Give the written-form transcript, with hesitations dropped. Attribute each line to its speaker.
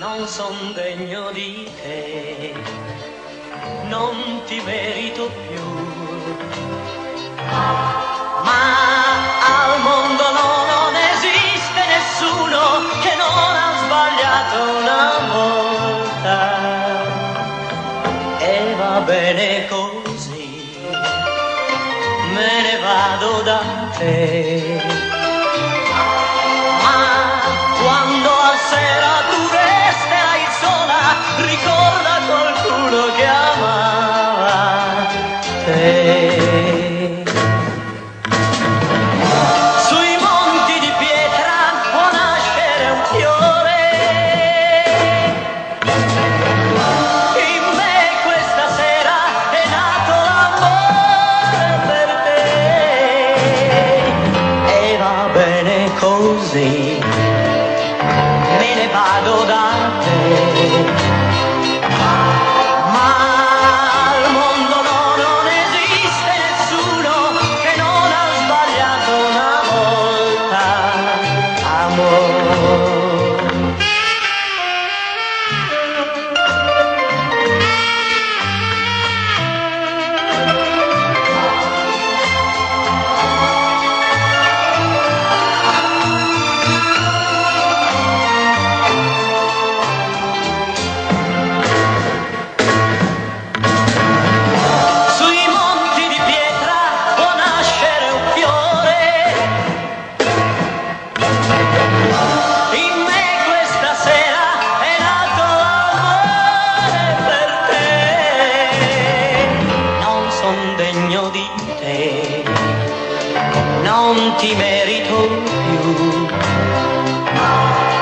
Speaker 1: non son degno di te, non ti merito più, ma al mondo non esiste nessuno che non ha sbagliato una volta, e va bene così, me ne vado da te. Quando a sera tu resterai sola, ricorda qualcuno che amava te. Sui monti di pietra può nascere un fiore, in me questa sera è nato l'amore per te, e va bene così, me ne vado da te. Ma al mondo non esiste nessuno che non ha sbagliato una volta, amore. Degno di te, non ti merito più.